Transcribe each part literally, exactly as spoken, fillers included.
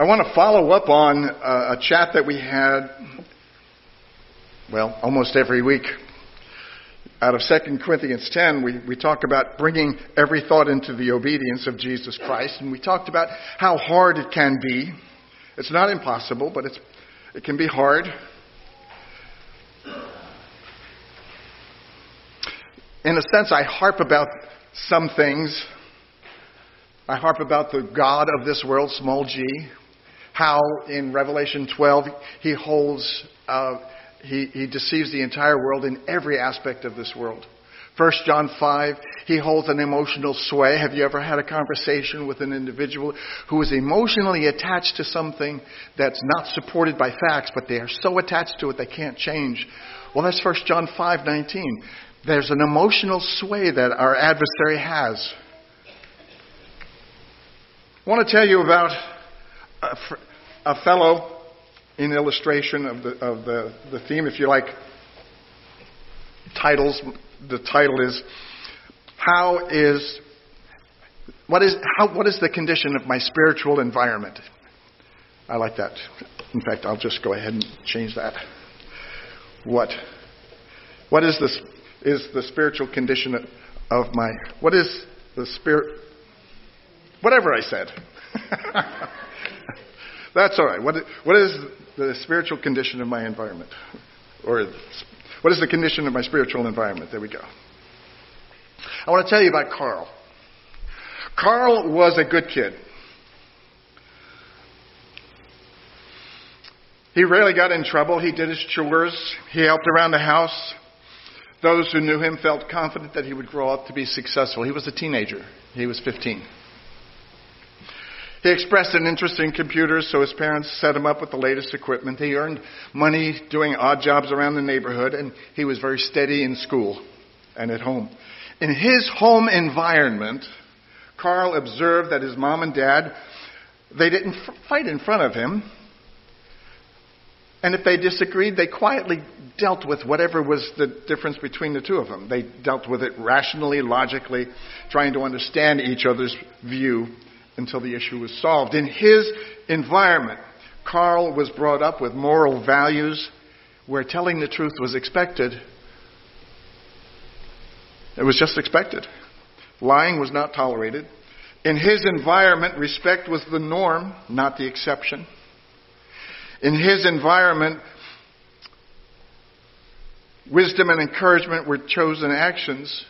I want to follow up on a, a chat that we had, well, almost every week. Out of Second Corinthians ten, we, we talk about bringing every thought into the obedience of Jesus Christ. And we talked about how hard it can be. It's not impossible, but it's, it can be hard. In a sense, I harp about some things. I harp about the God of this world, small g. How in Revelation twelve, he holds... Uh, He, he deceives the entire world in every aspect of this world. First John five, he holds an emotional sway. Have you ever had a conversation with an individual who is emotionally attached to something that's not supported by facts, but they are so attached to it they can't change? Well, that's First John five nineteen. There's an emotional sway that our adversary has. I want to tell you about a, a fellow... in illustration of the of the, the theme, if you like, titles, the title is, How is, what is, how, what is the condition of my spiritual environment? I like that. In fact, I'll just go ahead and change that. What? What is this, is the spiritual condition of my, what is the spirit, whatever I said. That's all right. What, what is the spiritual condition of my environment? Or what is the condition of my spiritual environment? There we go. I want to tell you about Carl. Carl was a good kid. He rarely got in trouble. He did his chores. He helped around the house. Those who knew him felt confident that he would grow up to be successful. He was a teenager. He was fifteen. He expressed an interest in computers, so his parents set him up with the latest equipment. He earned money doing odd jobs around the neighborhood, and he was very steady in school and at home. In his home environment, Carl observed that his mom and dad, they didn't f- fight in front of him. And if they disagreed, they quietly dealt with whatever was the difference between the two of them. They dealt with it rationally, logically, trying to understand each other's view until the issue was solved. In his environment, Carl was brought up with moral values where telling the truth was expected. It was just expected. Lying was not tolerated. In his environment, respect was the norm, not the exception. In his environment, wisdom and encouragement were chosen actions.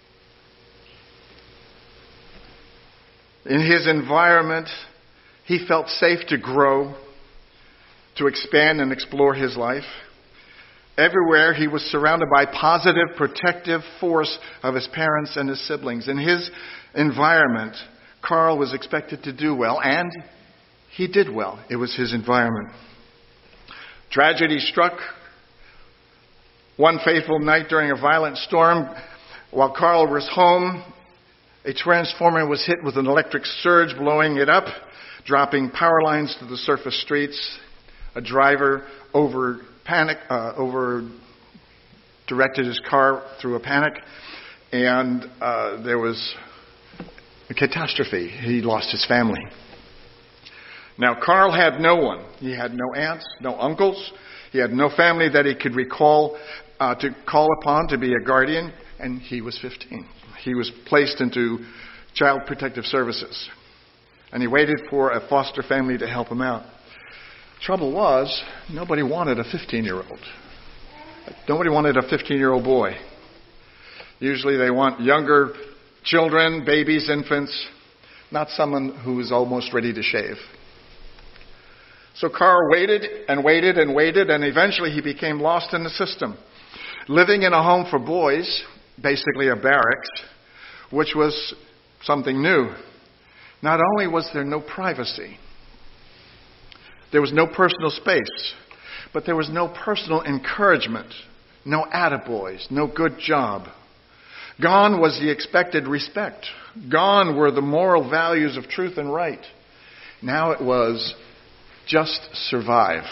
In his environment, he felt safe to grow, to expand and explore his life. Everywhere he was surrounded by positive, protective force of his parents and his siblings. In his environment, Carl was expected to do well, and he did well. It was his environment. Tragedy struck one fateful night during a violent storm. While Carl was home, a transformer was hit with an electric surge, blowing it up, dropping power lines to the surface streets. A driver over panic, uh, over directed his car through a panic, and uh, there was a catastrophe. He lost his family. Now, Carl had no one. He had no aunts, no uncles. He had no family that he could recall uh, to call upon to be a guardian, and he was fifteen. He was placed into Child Protective Services, and he waited for a foster family to help him out. Trouble was, nobody wanted a fifteen-year-old. Nobody wanted a fifteen-year-old boy. Usually they want younger children, babies, infants, not someone who is almost ready to shave. So Carl waited and waited and waited, and eventually he became lost in the system, living in a home for boys, basically a barracks, which was something new. Not only was there no privacy, there was no personal space, but there was no personal encouragement, no attaboys, no good job. Gone was the expected respect. Gone were the moral values of truth and right. Now it was just survive.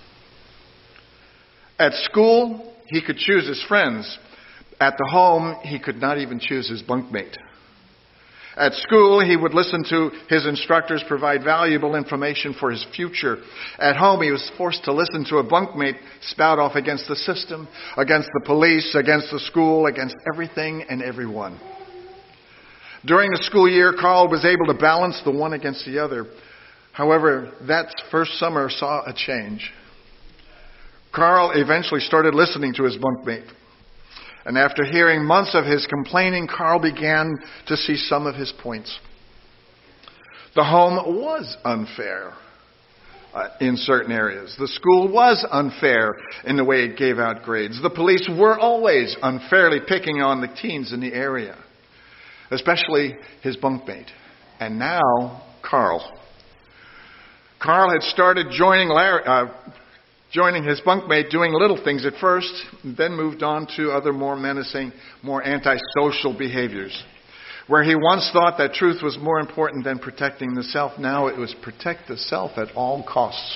At school, he could choose his friends. At the home, he could not even choose his bunkmate. At school, he would listen to his instructors provide valuable information for his future. At home, he was forced to listen to a bunkmate spout off against the system, against the police, against the school, against everything and everyone. During the school year, Carl was able to balance the one against the other. However, that first summer saw a change. Carl eventually started listening to his bunkmate. And after hearing months of his complaining, Carl began to see some of his points. The home was unfair uh, in certain areas. The school was unfair in the way it gave out grades. The police were always unfairly picking on the teens in the area, especially his bunkmate. And now, Carl. Carl had started joining Larry... Uh, Joining his bunkmate, doing little things at first, then moved on to other more menacing, more antisocial behaviors. Where he once thought that truth was more important than protecting the self, now it was protect the self at all costs.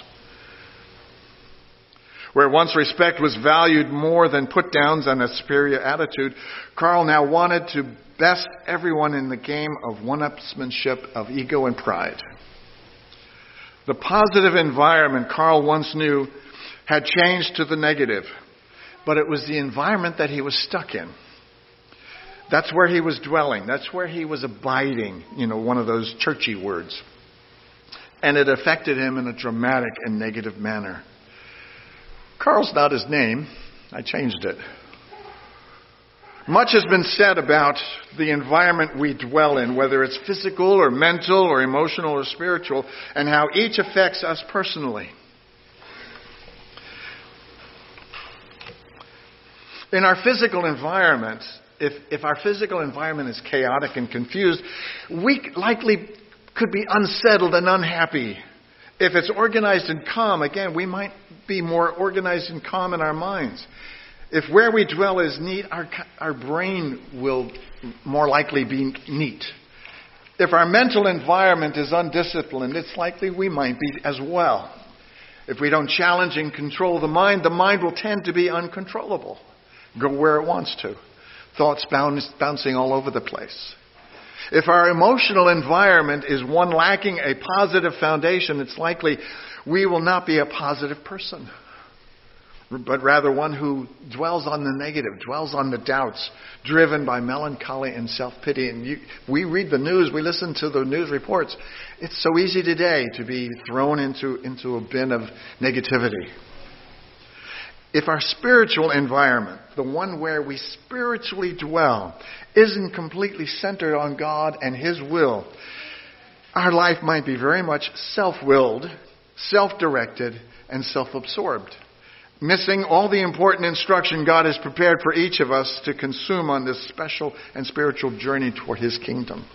Where once respect was valued more than put-downs and a superior attitude, Carl now wanted to best everyone in the game of one-upsmanship, of ego and pride. The positive environment Carl once knew had changed to the negative, but it was the environment that he was stuck in. That's where he was dwelling. That's where he was abiding, you know, one of those churchy words. And it affected him in a dramatic and negative manner. Carl's not his name. I changed it. Much has been said about the environment we dwell in, whether it's physical or mental or emotional or spiritual, and how each affects us personally. In our physical environment, if, if our physical environment is chaotic and confused, we likely could be unsettled and unhappy. If it's organized and calm, again, we might be more organized and calm in our minds. If where we dwell is neat, our, our brain will more likely be neat. If our mental environment is undisciplined, it's likely we might be as well. If we don't challenge and control the mind, the mind will tend to be uncontrollable. Go where it wants to. Thoughts bounce, bouncing all over the place. If our emotional environment is one lacking a positive foundation, it's likely we will not be a positive person, but rather one who dwells on the negative, dwells on the doubts, driven by melancholy and self-pity. And you, we read the news, we listen to the news reports. It's so easy today to be thrown into, into a bin of negativity. If our spiritual environment, the one where we spiritually dwell, isn't completely centered on God and His will, our life might be very much self-willed, self-directed, and self-absorbed, missing all the important instruction God has prepared for each of us to consume on this special and spiritual journey toward His kingdom.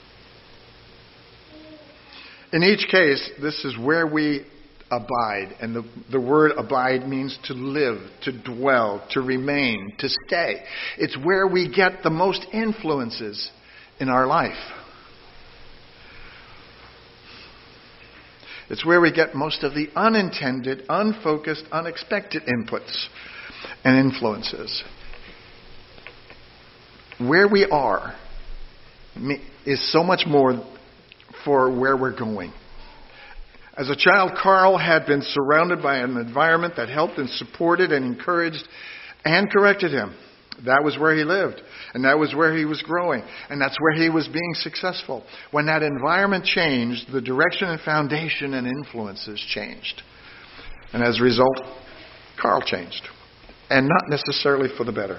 In each case, this is where we abide. And the, the word abide means to live, to dwell, to remain, to stay. It's where we get the most influences in our life. It's where we get most of the unintended, unfocused, unexpected inputs and influences. Where we are is so much more for where we're going. As a child, Carl had been surrounded by an environment that helped and supported and encouraged and corrected him. That was where he lived, and that was where he was growing, and that's where he was being successful. When that environment changed, the direction and foundation and influences changed. And as a result, Carl changed, and not necessarily for the better.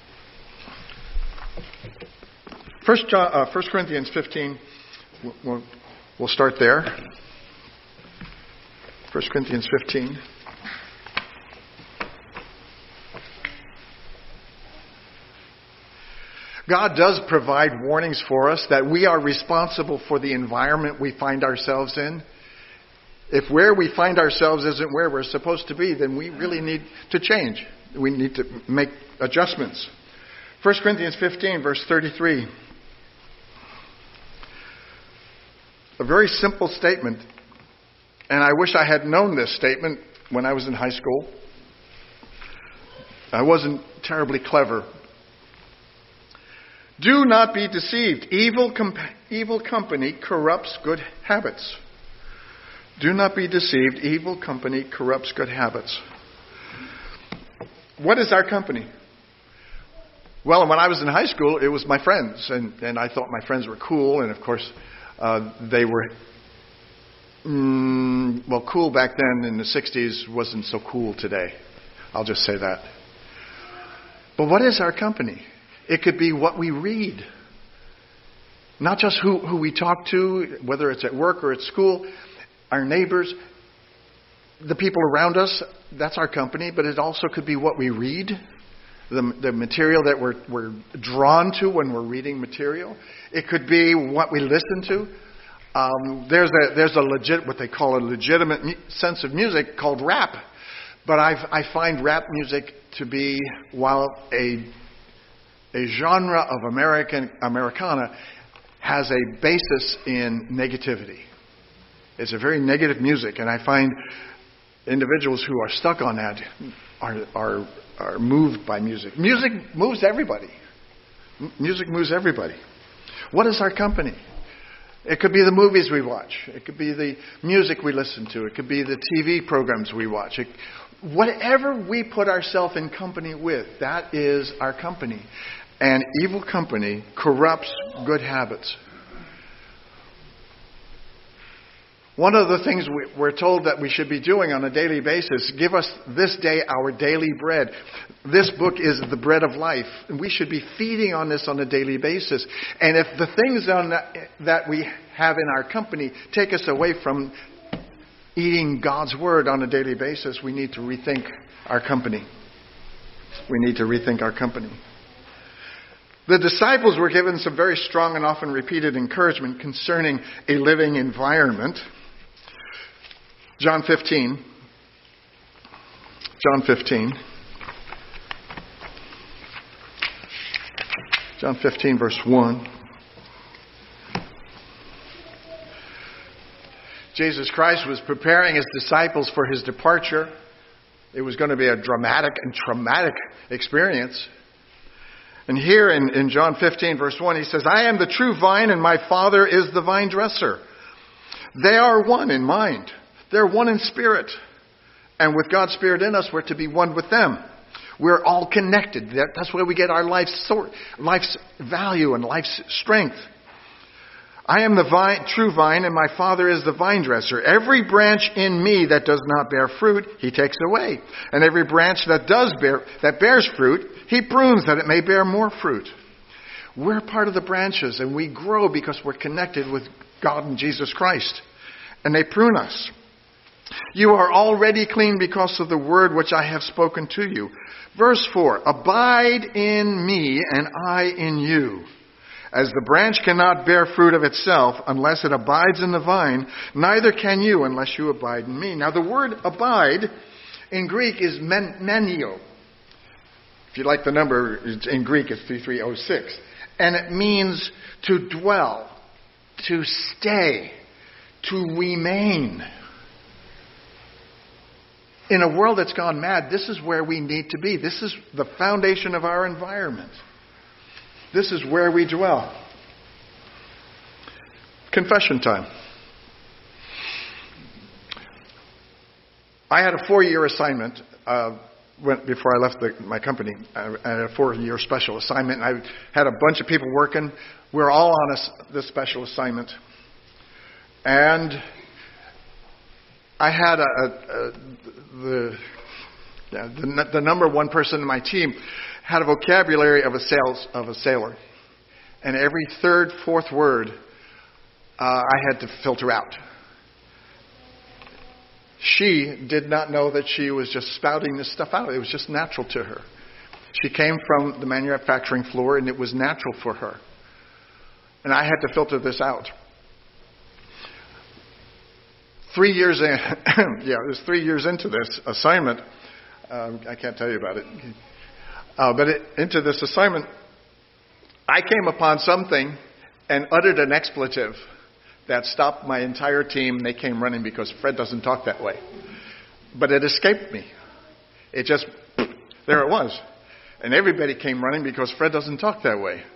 First, uh, First Corinthians fifteen, we'll, we'll start there. First Corinthians fifteen. God does provide warnings for us that we are responsible for the environment we find ourselves in. If where we find ourselves isn't where we're supposed to be, then we really need to change. We need to make adjustments. First Corinthians fifteen, verse thirty-three. A very simple statement. And I wish I had known this statement when I was in high school. I wasn't terribly clever. Do not be deceived. Evil, com- evil company corrupts good habits. Do not be deceived. Evil company corrupts good habits. What is our company? Well, when I was in high school, it was my friends, and, and I thought my friends were cool, and of course, uh, they were, mm, well, cool back then in the sixties wasn't so cool today. I'll just say that. But what is our company? It could be what we read. Not just who, who we talk to, whether it's at work or at school, our neighbors, the people around us, that's our company, but it also could be what we read, the, the material that we're, we're drawn to when we're reading material. It could be what we listen to. Um, there's a there's a legit what they call a legitimate mu- sense of music called rap, but I've, I find rap music to be, while a a genre of American Americana, has a basis in negativity. It's a very negative music, and I find individuals who are stuck on that are are are moved by music. Music moves everybody. M- music moves everybody. What is our company? It could be the movies we watch. It could be the music we listen to. It could be the T V programs we watch. It, whatever we put ourselves in company with, that is our company. And evil company corrupts good habits. One of the things we, we're told that we should be doing on a daily basis, give us this day our daily bread. This book is the bread of life. And we should be feeding on this on a daily basis. And if the things on that, that we have in our company take us away from eating God's word on a daily basis, we need to rethink our company. We need to rethink our company. The disciples were given some very strong and often repeated encouragement concerning a living environment. John fifteen. John fifteen. John fifteen, verse one. Jesus Christ was preparing his disciples for his departure. It was going to be a dramatic and traumatic experience. And here in, in John fifteen, verse one, he says, I am the true vine and my Father is the vine dresser. They are one in mind. They're one in spirit. And with God's Spirit in us, we're to be one with them. We're all connected. That's where we get our life's, sort, life's value and life's strength. I am the vine, true vine, and my Father is the vine dresser. Every branch in me that does not bear fruit, he takes away. And every branch that does bear, that bears fruit, he prunes that it may bear more fruit. We're part of the branches, and we grow because we're connected with God and Jesus Christ. And they prune us. You are already clean because of the word which I have spoken to you. Verse four, abide in me and I in you. As the branch cannot bear fruit of itself unless it abides in the vine, neither can you unless you abide in me. Now the word abide in Greek is men, menio. If you like the number, in Greek it's three three zero six. And it means to dwell, to stay, to remain. In a world that's gone mad, this is where we need to be. This is the foundation of our environment. This is where we dwell. Confession time. I had a four-year assignment uh, when, before I left the, my company. I had a four-year special assignment. And I had a bunch of people working. We were all on a, this special assignment. And I had a, a, a, the, yeah, the the number one person in my team had a vocabulary of a sales of a sailor, and every third, fourth word uh, I had to filter out. She did not know that she was just spouting this stuff out. It was just natural to her. She came from the manufacturing floor, and it was natural for her. And I had to filter this out. Three years in, yeah, it was three years into this assignment. Um, I can't tell you about it. Uh, but it, into this assignment, I came upon something and uttered an expletive that stopped my entire team. They came running because Fred doesn't talk that way. But it escaped me. It just, there it was. And everybody came running because Fred doesn't talk that way.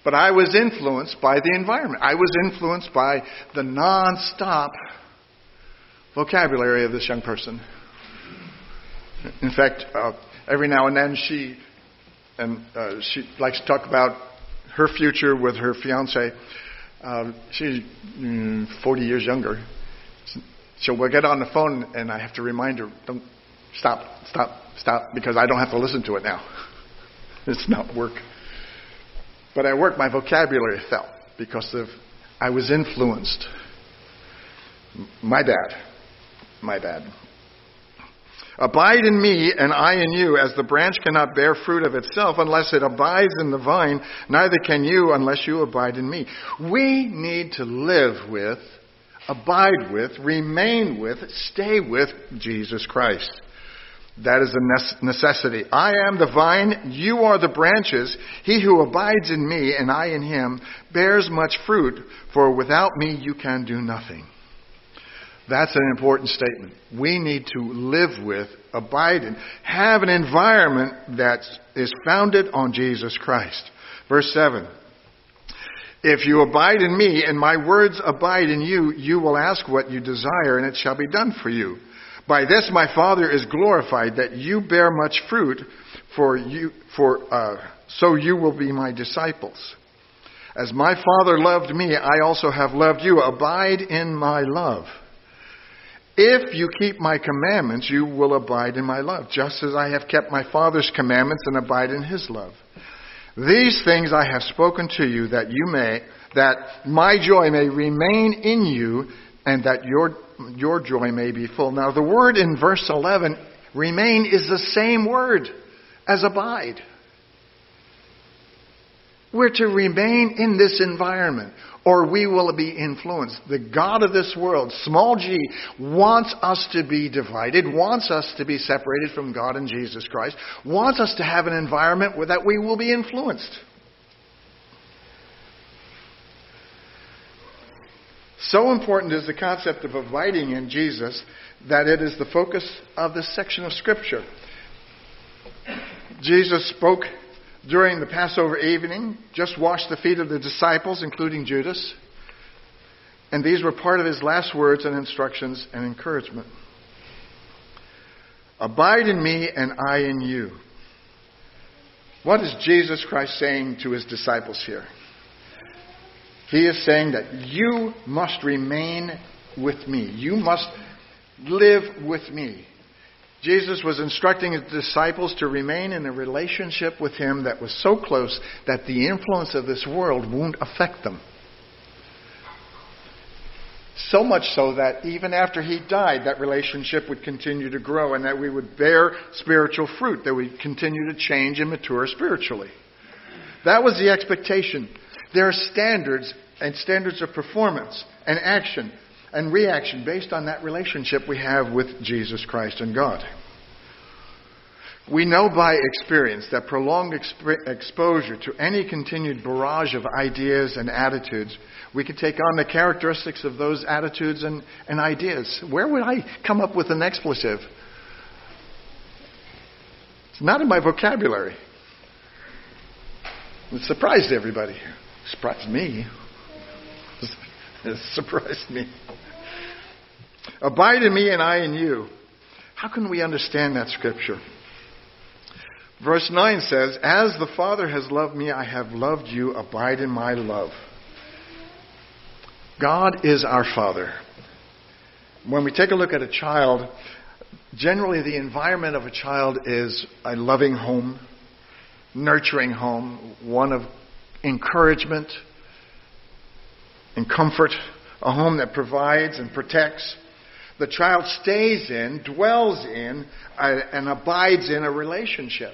But I was influenced by the environment. I was influenced by the non-stop vocabulary of this young person. In fact, uh, every now and then she and uh, she likes to talk about her future with her fiance. Uh, she's mm, forty years younger. So we'll get on the phone, and I have to remind her, "Don't stop, stop, stop," because I don't have to listen to it now. It's not work. But at work, my vocabulary fell because of I was influenced. My bad. My bad. Abide in me, and I in you, as the branch cannot bear fruit of itself unless it abides in the vine, neither can you unless you abide in me. We need to live with, abide with, remain with, stay with Jesus Christ. That is a necessity. I am the vine, you are the branches. He who abides in me and I in him bears much fruit, for without me you can do nothing. That's an important statement. We need to live with, abide in, have an environment that is founded on Jesus Christ. Verse seven. If you abide in me and my words abide in you, you will ask what you desire and it shall be done for you. By this my Father is glorified, that you bear much fruit, for you, for uh, so you will be my disciples. As my Father loved me, I also have loved you. Abide in my love. If you keep my commandments, you will abide in my love, just as I have kept my Father's commandments and abide in his love. These things I have spoken to you, that you may, that my joy may remain in you, and that your your joy may be full. Now, the word in verse eleven, remain, is the same word as abide. We're to remain in this environment, or we will be influenced. The God of this world, small g, wants us to be divided, wants us to be separated from God and Jesus Christ, wants us to have an environment where that we will be influenced. So important is the concept of abiding in Jesus that it is the focus of this section of Scripture. Jesus spoke during the Passover evening, just washed the feet of the disciples, including Judas. And these were part of his last words and instructions and encouragement. Abide in me and I in you. What is Jesus Christ saying to his disciples here? He is saying that you must remain with me. You must live with me. Jesus was instructing his disciples to remain in a relationship with him that was so close that the influence of this world won't affect them. So much so that even after he died, that relationship would continue to grow and that we would bear spiritual fruit, that we'd continue to change and mature spiritually. That was the expectation. There are standards and standards of performance and action and reaction based on that relationship we have with Jesus Christ and God. We know by experience that prolonged exp- exposure to any continued barrage of ideas and attitudes, we can take on the characteristics of those attitudes and, and ideas. Where would I come up with an expletive? It's not in my vocabulary. It surprised everybody. It surprised me. It surprised me. Abide in me and I in you. How can we understand that scripture? Verse nine says, as the Father has loved me, I have loved you. Abide in my love. God is our Father. When we take a look at a child, generally the environment of a child is a loving home, nurturing home, one of encouragement and comfort, a home that provides and protects. The child stays in, dwells in, uh, and abides in a relationship.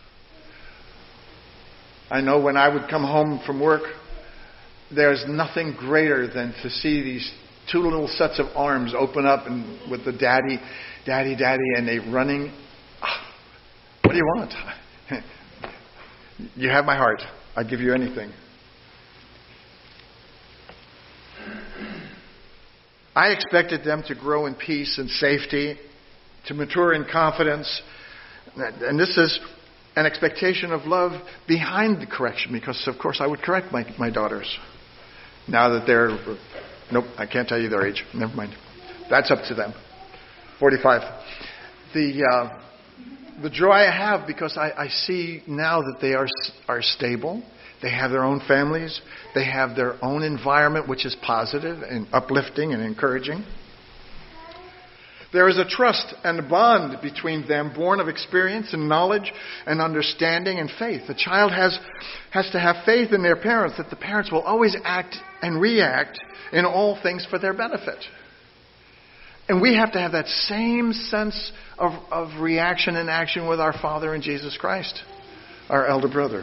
I know when I would come home from work, there's nothing greater than to see these two little sets of arms open up and with the daddy, daddy, daddy, and they running. Oh, what do you want? You have my heart. I'd give you anything. I expected them to grow in peace and safety, to mature in confidence. And this is an expectation of love behind the correction, because, of course, I would correct my, my daughters. Now that they're... Nope, I can't tell you their age. Never mind. That's up to them. forty-five. The uh, the joy I have because I, I see now that they are are stable. They have their own families. They have their own environment, which is positive and uplifting and encouraging. There is a trust and a bond between them, born of experience and knowledge and understanding and faith. The child has, has to have faith in their parents, that the parents will always act and react in all things for their benefit. And we have to have that same sense of, of reaction and action with our Father in Jesus Christ, our elder brother.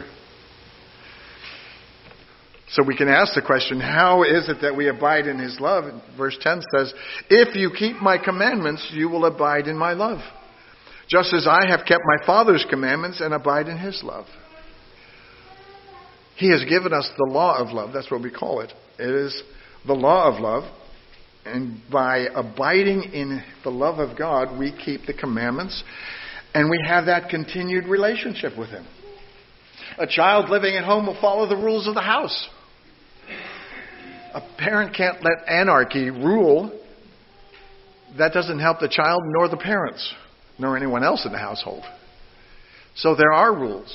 So we can ask the question, how is it that we abide in His love? Verse ten says, if you keep my commandments, you will abide in my love, just as I have kept my Father's commandments and abide in His love. He has given us the law of love. That's what we call it. It is the law of love. And by abiding in the love of God, we keep the commandments, and we have that continued relationship with Him. A child living at home will follow the rules of the house. A parent can't let anarchy rule. That doesn't help the child nor the parents, nor anyone else in the household. So there are rules.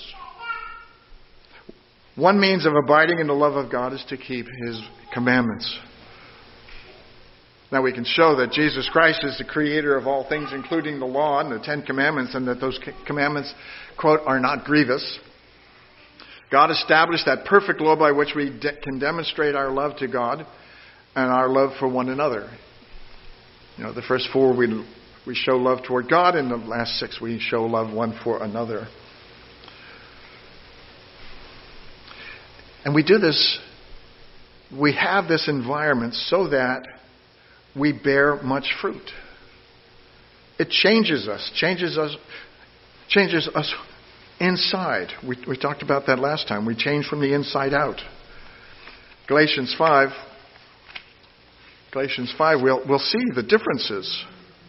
One means of abiding in the love of God is to keep His commandments. Now we can show that Jesus Christ is the creator of all things, including the law and the Ten Commandments, and that those commandments, quote, are not grievous. God established that perfect law by which we de- can demonstrate our love to God and our love for one another. You know, the first four we we show love toward God, and the last six we show love one for another. And we do this, we have this environment so that we bear much fruit. It changes us, changes us, changes us inside. We, we talked about that last time. We change from the inside out. Galatians five. Galatians five, we'll, we'll see the differences.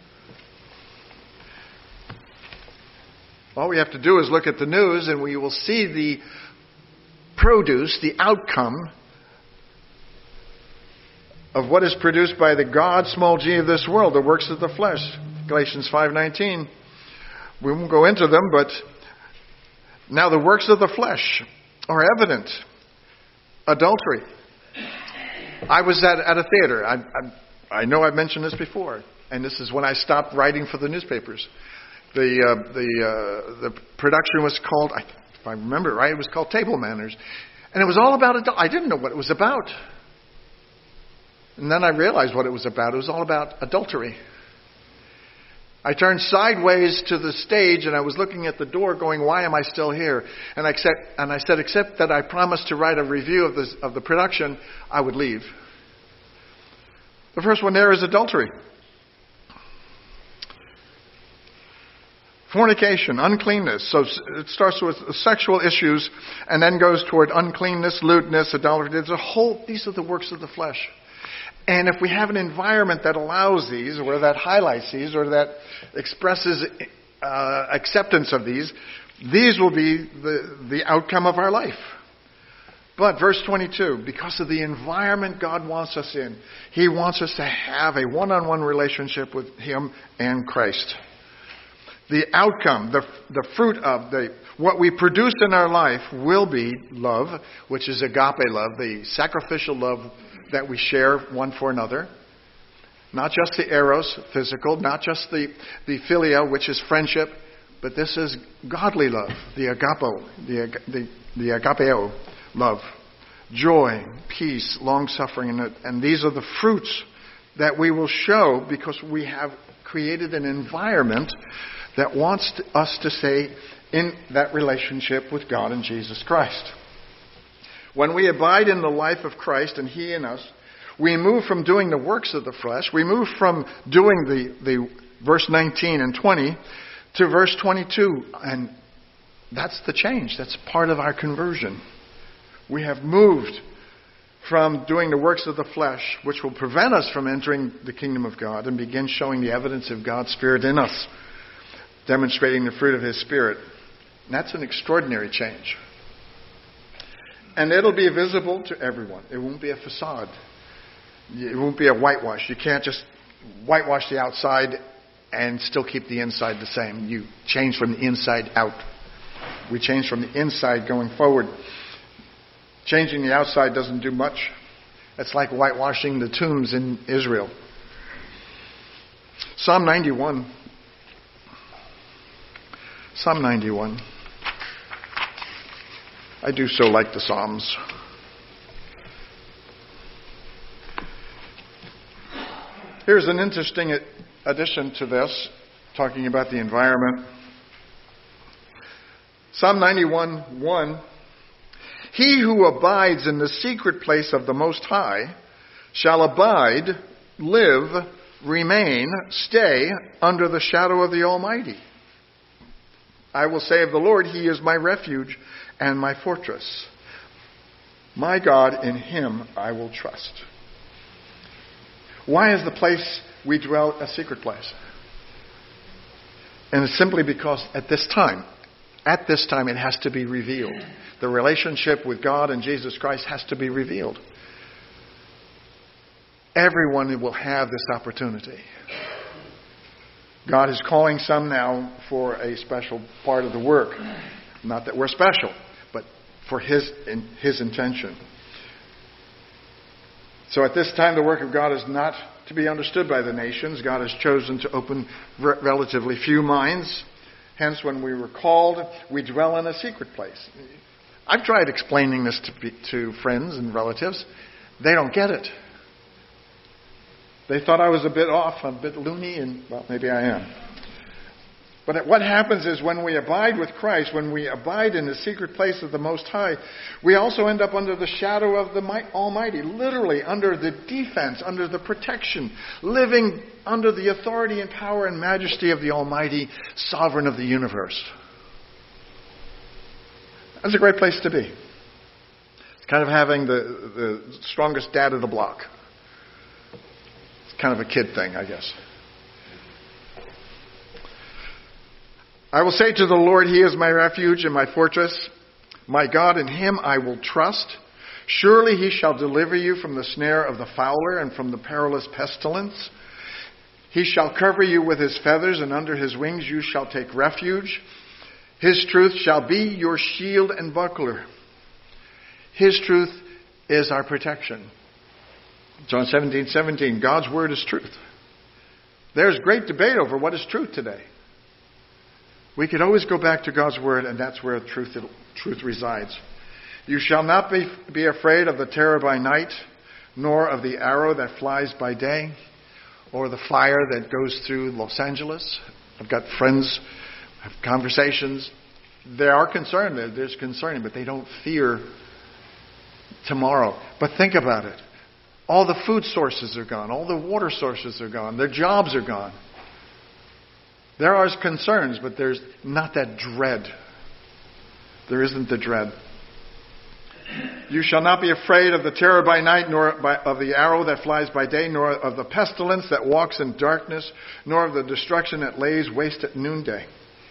All we have to do is look at the news and we will see the produce, the outcome of what is produced by the God, small g, of this world, the works of the flesh. Galatians five nineteen. We won't go into them, but now the works of the flesh are evident. Adultery. I was at, at a theater. I, I, I know I've mentioned this before, and this is when I stopped writing for the newspapers. The uh, the uh, the production was called, if I remember right, it was called Table Manners, and it was all about adultery. I didn't know what it was about, and then I realized what it was about. It was all about adultery. I turned sideways to the stage and I was looking at the door going, why am I still here? And I, accept, and I said, except that I promised to write a review of, this, of the production, I would leave. The first one there is adultery. Fornication, uncleanness. So it starts with sexual issues and then goes toward uncleanness, lewdness, adultery. There's a whole, these are the works of the flesh. And if we have an environment that allows these, or that highlights these, or that expresses uh, acceptance of these, these will be the, the outcome of our life. But verse twenty-two, because of the environment God wants us in, He wants us to have a one-on-one relationship with Him and Christ. The outcome, the, the fruit of the what we produce in our life will be love, which is agape love, the sacrificial love that we share one for another. Not just the eros, physical, not just the, the philia, which is friendship, but this is godly love, the agapo, the, the, the agapeo love. Joy, peace, long-suffering, and, and these are the fruits that we will show because we have created an environment that wants to, us to stay in that relationship with God and Jesus Christ. When we abide in the life of Christ and He in us, we move from doing the works of the flesh, we move from doing the, the verse nineteen and twenty to verse twenty-two. And that's the change. That's part of our conversion. We have moved from doing the works of the flesh, which will prevent us from entering the kingdom of God, and begin showing the evidence of God's Spirit in us, demonstrating the fruit of His Spirit. And that's an extraordinary change. And it'll be visible to everyone. It won't be a facade. It won't be a whitewash. You can't just whitewash the outside and still keep the inside the same. You change from the inside out. We change from the inside going forward. Changing the outside doesn't do much. It's like whitewashing the tombs in Israel. Psalm ninety-one. Psalm ninety-one. I do so like the Psalms. Here's an interesting addition to this, talking about the environment. Psalm ninety-one, one. He who abides in the secret place of the Most High shall abide, live, remain, stay under the shadow of the Almighty. I will say of the Lord, He is my refuge and my fortress. My God, in Him I will trust. Why is the place we dwell a secret place? And it's simply because at this time, at this time it has to be revealed. The relationship with God and Jesus Christ has to be revealed. Everyone will have this opportunity. God is calling some now for a special part of the work. Not that we're special, but for His, His intention. So at this time, the work of God is not to be understood by the nations. God has chosen to open re- relatively few minds. Hence, when we were called, we dwell in a secret place. I've tried explaining this to, be, to friends and relatives. They don't get it. They thought I was a bit off, a bit loony, and, well, maybe I am. But what happens is when we abide with Christ, when we abide in the secret place of the Most High, we also end up under the shadow of the Almighty, literally under the defense, under the protection, living under the authority and power and majesty of the Almighty, Sovereign of the universe. That's a great place to be. It's kind of having the, the strongest dad of the block. It's kind of a kid thing, I guess. I will say to the Lord, He is my refuge and my fortress. My God, in Him I will trust. Surely He shall deliver you from the snare of the fowler and from the perilous pestilence. He shall cover you with His feathers, and under His wings you shall take refuge. His truth shall be your shield and buckler. His truth is our protection. John seventeen seventeen, God's word is truth. There's great debate over what is truth today. We could always go back to God's word, and that's where truth, truth resides. You shall not be, be afraid of the terror by night, nor of the arrow that flies by day, or the fire that goes through Los Angeles. I've got friends, have conversations. They are concerned. There's concern, but they don't fear tomorrow. But think about it. All the food sources are gone. All the water sources are gone. Their jobs are gone. There are concerns, but there's not that dread. There isn't the dread. You shall not be afraid of the terror by night, nor by, of the arrow that flies by day, nor of the pestilence that walks in darkness, nor of the destruction that lays waste at noonday.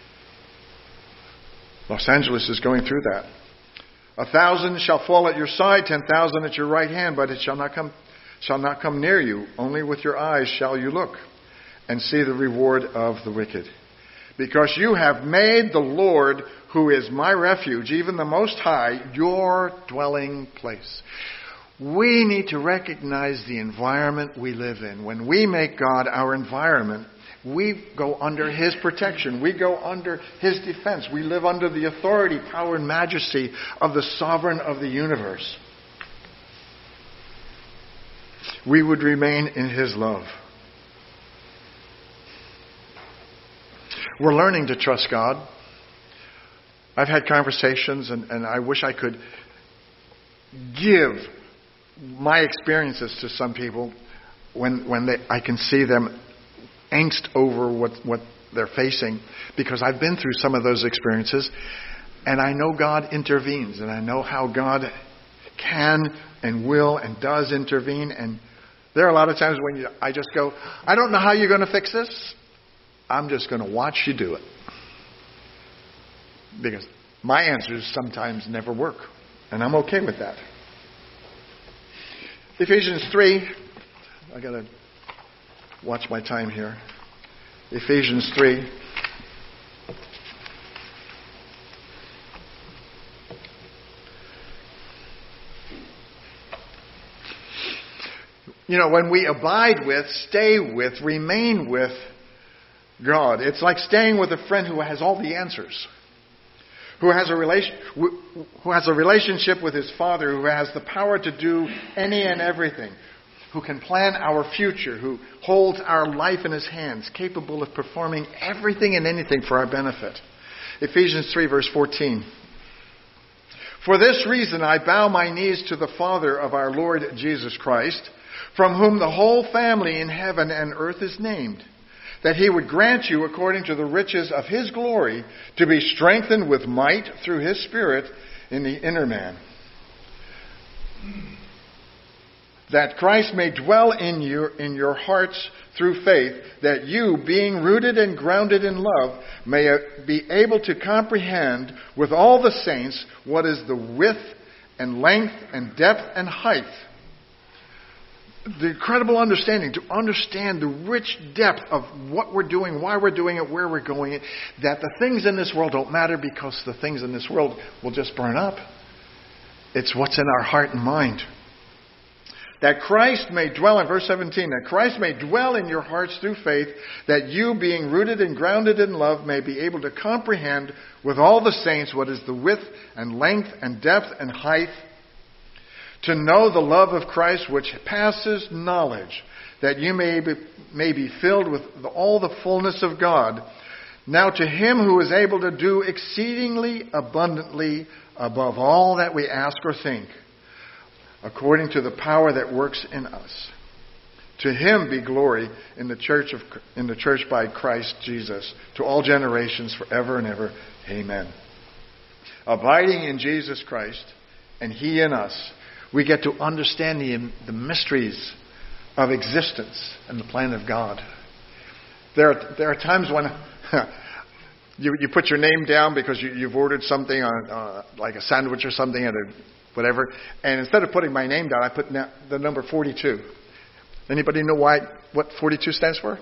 Los Angeles is going through that. A thousand shall fall at your side, ten thousand at your right hand, but it shall not come, shall not come near you. Only with your eyes shall you look and see the reward of the wicked. Because you have made the Lord, who is my refuge, even the Most High, your dwelling place. We need to recognize the environment we live in. When we make God our environment, we go under His protection. We go under His defense. We live under the authority, power, and majesty of the Sovereign of the universe. We would remain in His love. We're learning to trust God. I've had conversations, and, and I wish I could give my experiences to some people when when they, I can see them angst over what, what they're facing, because I've been through some of those experiences, and I know God intervenes, and I know how God can and will and does intervene. And there are a lot of times when you, I just go, I don't know how you're going to fix this. I'm just going to watch you do it. Because my answers sometimes never work. And I'm okay with that. Ephesians three. I got to watch my time here. Ephesians three. You know, when we abide with, stay with, remain with God, it's like staying with a friend who has all the answers, who has a relation, who has a relationship with his Father, who has the power to do any and everything, who can plan our future, who holds our life in his hands, capable of performing everything and anything for our benefit. Ephesians three, verse fourteen. For this reason I bow my knees to the Father of our Lord Jesus Christ, from whom the whole family in heaven and earth is named, that he would grant you, according to the riches of his glory, to be strengthened with might through his Spirit in the inner man, that Christ may dwell in you, in your hearts through faith, that you, being rooted and grounded in love, may be able to comprehend with all the saints what is the width and length and depth and height. The incredible understanding, to understand the rich depth of what we're doing, why we're doing it, where we're going, that the things in this world don't matter because the things in this world will just burn up. It's what's in our heart and mind. That Christ may dwell, in verse seventeen, that Christ may dwell in your hearts through faith, that you, being rooted and grounded in love, may be able to comprehend with all the saints what is the width and length and depth and height, to know the love of Christ which passes knowledge, that you may be, may be filled with the, all the fullness of God. Now to him who is able to do exceedingly abundantly above all that we ask or think, according to the power that works in us. To him be glory in the church of in the church by Christ Jesus, to all generations forever and ever. Amen. Abiding in Jesus Christ and he in us, we get to understand the, the mysteries of existence and the plan of God. There are, there are times when you, you put your name down because you, you've ordered something on uh, like a sandwich or something at a whatever, and instead of putting my name down, I put na- the number forty-two. Anybody know why what forty-two stands for?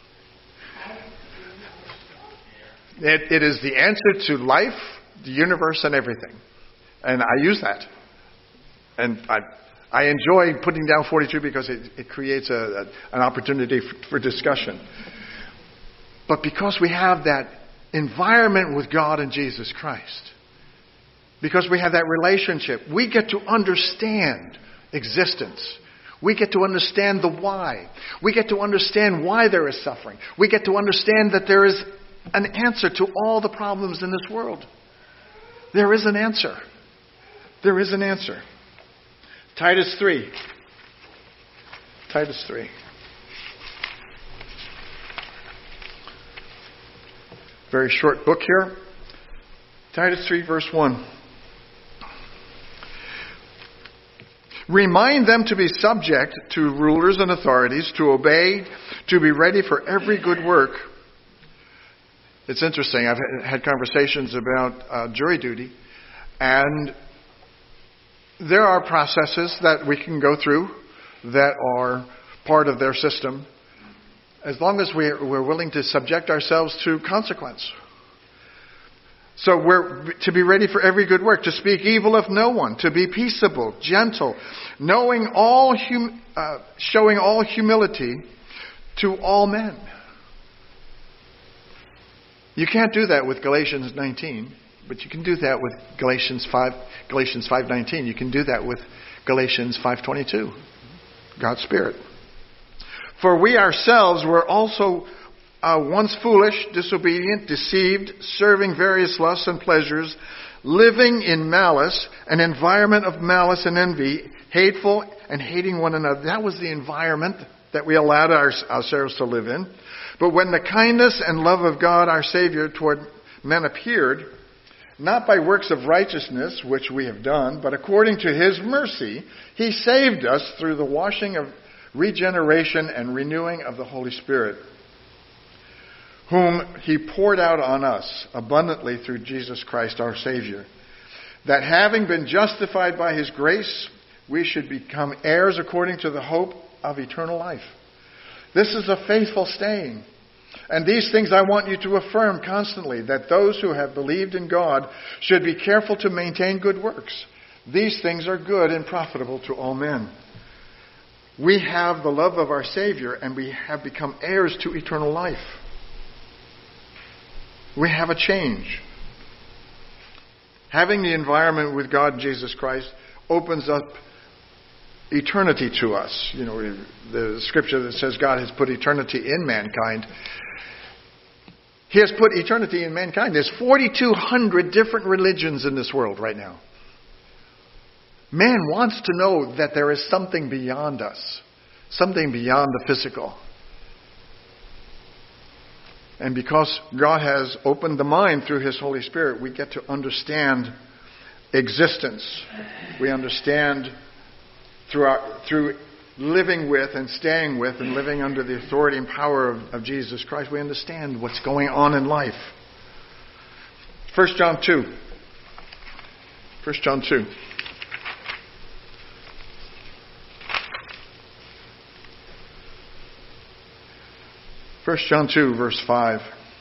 It, it is the answer to life, the universe, and everything. And I use that. And I I enjoy putting down forty-two because it, it creates a, a, an opportunity for, for discussion. But because we have that environment with God and Jesus Christ, because we have that relationship, we get to understand existence. We get to understand the why. We get to understand why there is suffering. We get to understand that there is an answer to all the problems in this world. There is an answer. There is an answer. Titus three. Titus three. Very short book here. Titus three, verse one. Remind them to be subject to rulers and authorities, to obey, to be ready for every good work. It's interesting. I've had conversations about uh, jury duty, and there are processes that we can go through that are part of their system, as long as we're, we're willing to subject ourselves to consequence. So we're to be ready for every good work, to speak evil of no one, to be peaceable, gentle, knowing all, hum, uh, showing all humility to all men. You can't do that with Galatians nineteen, but you can do that with Galatians five, Galatians five nineteen. You can do that with Galatians five twenty-two. God's Spirit. For we ourselves were also Uh, once foolish, disobedient, deceived, serving various lusts and pleasures, living in malice, an environment of malice and envy, hateful and hating one another. That was the environment that we allowed our, ourselves to live in. But when the kindness and love of God, our Savior, toward men appeared, not by works of righteousness, which we have done, but according to his mercy, he saved us through the washing of regeneration and renewing of the Holy Spirit, whom he poured out on us abundantly through Jesus Christ our Savior, that having been justified by his grace, we should become heirs according to the hope of eternal life. This is a faithful saying. And these things I want you to affirm constantly, that those who have believed in God should be careful to maintain good works. These things are good and profitable to all men. We have the love of our Savior, and we have become heirs to eternal life. We have a change. Having the environment with God, Jesus Christ, opens up eternity to us. You know, the scripture that says God has put eternity in mankind. He has put eternity in mankind. There's forty-two hundred different religions in this world right now. Man wants to know that there is something beyond us, something beyond the physical. And because God has opened the mind through His Holy Spirit, we get to understand existence. We understand through our, through living with and staying with and living under the authority and power of, of Jesus Christ, we understand what's going on in life. First John two. First John two. First John two, verse five.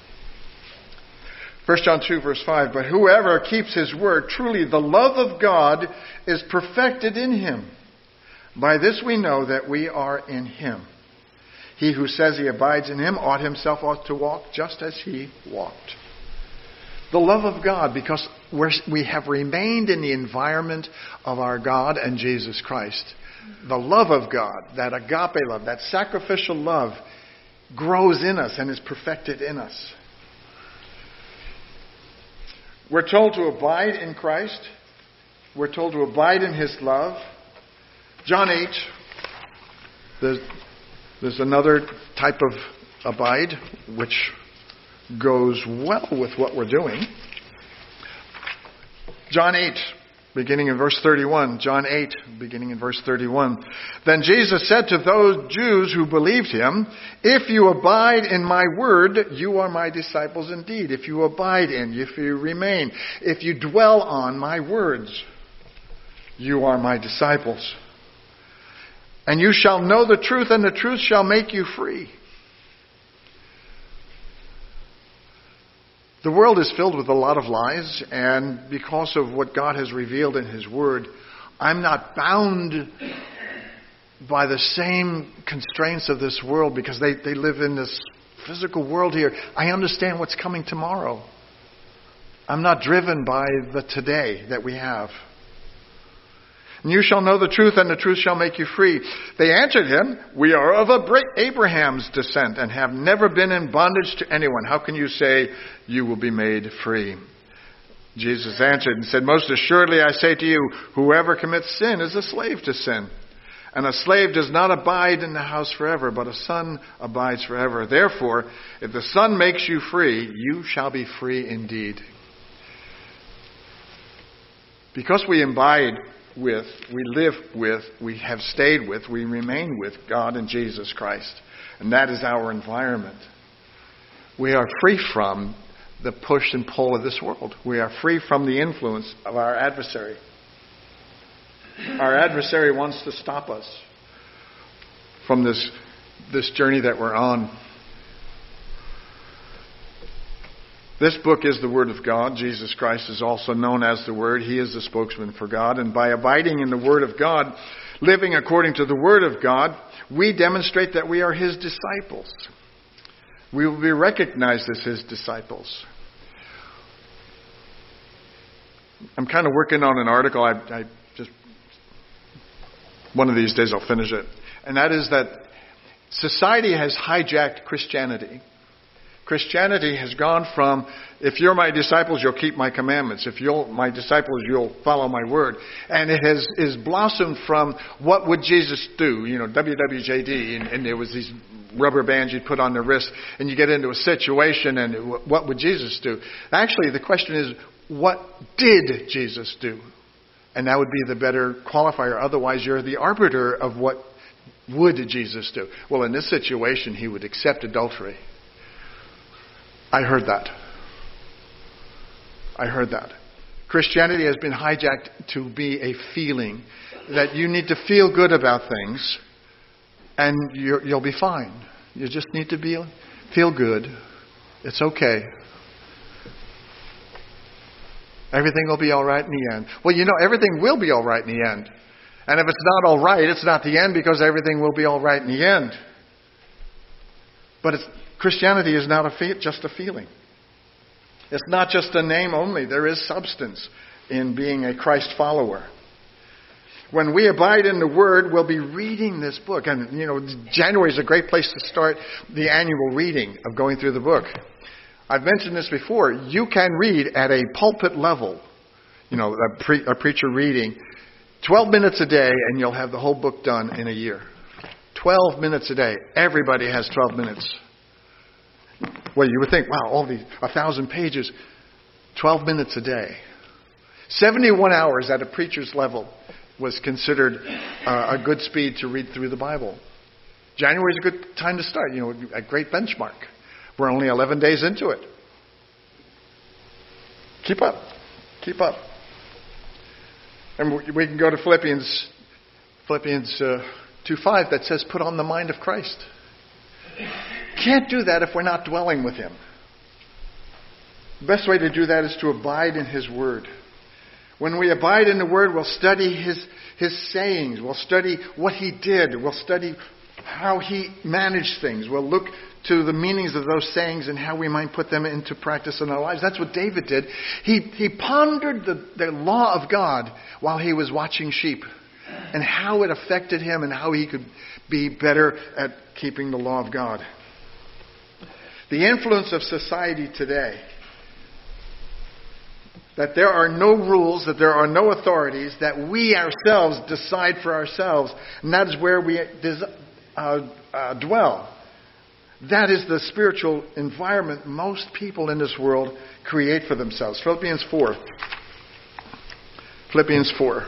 First John two, verse five. But whoever keeps his word, truly the love of God is perfected in him. By this we know that we are in him. He who says he abides in him ought himself ought to walk just as he walked. The love of God, because we're, we have remained in the environment of our God and Jesus Christ. The love of God, that agape love, that sacrificial love, grows in us and is perfected in us. We're told to abide in Christ. We're told to abide in His love. John eight, there's, there's another type of abide which goes well with what we're doing. John eight, beginning in verse thirty-one. John eight, beginning in verse thirty-one. Then Jesus said to those Jews who believed Him, if you abide in my word, you are my disciples indeed. If you abide in, if you remain, if you dwell on my words, you are my disciples. And you shall know the truth, and the truth shall make you free. The world is filled with a lot of lies, and because of what God has revealed in His Word, I'm not bound by the same constraints of this world because they, they live in this physical world here. I understand what's coming tomorrow. I'm not driven by the today that we have. And you shall know the truth, and the truth shall make you free. They answered him, we are of Abraham's descent and have never been in bondage to anyone. How can you say you will be made free? Jesus answered and said, most assuredly I say to you, whoever commits sin is a slave to sin. And a slave does not abide in the house forever, but a son abides forever. Therefore, if the Son makes you free, you shall be free indeed. Because we abide with, we live with, we have stayed with, we remain with God and Jesus Christ. And that is our environment. We are free from the push and pull of this world. We are free from the influence of our adversary. Our adversary wants to stop us from this, this journey that we're on. This book is the Word of God. Jesus Christ is also known as the Word. He is the spokesman for God. And by abiding in the Word of God, living according to the Word of God, we demonstrate that we are His disciples. We will be recognized as His disciples. I'm kind of working on an article. I, I just one of these days I'll finish it. And that is that society has hijacked Christianity. Christianity has gone from, if you're my disciples, you'll keep my commandments. If you're my disciples, you'll follow my word. And it has is blossomed from, what would Jesus do? You know, W W J D, and, and there was these rubber bands you'd put on the wrist, and you get into a situation, and what would Jesus do? Actually, the question is, what did Jesus do? And that would be the better qualifier. Otherwise, you're the arbiter of what would Jesus do. Well, in this situation, He would accept adultery. I heard that. I heard that. Christianity has been hijacked to be a feeling that you need to feel good about things and you're, you'll be fine. You just need to be feel good. It's okay. Everything will be all right in the end. Well, you know, everything will be all right in the end. And if it's not all right, it's not the end, because everything will be all right in the end. But it's, Christianity is not a fe- just a feeling. It's not just a name only. There is substance in being a Christ follower. When we abide in the Word, we'll be reading this book. And, you know, January is a great place to start the annual reading of going through the book. I've mentioned this before. You can read at a pulpit level, you know, a, pre- a preacher reading, twelve minutes a day, and you'll have the whole book done in a year. twelve minutes a day. Everybody has twelve minutes. Well, you would think, wow, all these, a thousand pages, twelve minutes a day. seventy-one hours at a preacher's level was considered uh, a good speed to read through the Bible. January is a good time to start, you know, a great benchmark. We're only eleven days into it. Keep up. Keep up. And we can go to Philippians, Philippians uh, two five that says, put on the mind of Christ. Can't do that if we're not dwelling with Him. The best way to do that is to abide in His Word. When we abide in the Word, we'll study His, His sayings. We'll study what He did. We'll study how He managed things. We'll look to the meanings of those sayings and how we might put them into practice in our lives. That's what David did. He, he pondered the, the law of God while he was watching sheep, and how it affected him and how he could be better at keeping the law of God. The influence of society today, that there are no rules, that there are no authorities, that we ourselves decide for ourselves, and that is where we uh, uh, dwell. That is the spiritual environment most people in this world create for themselves. Philippians four. Philippians four.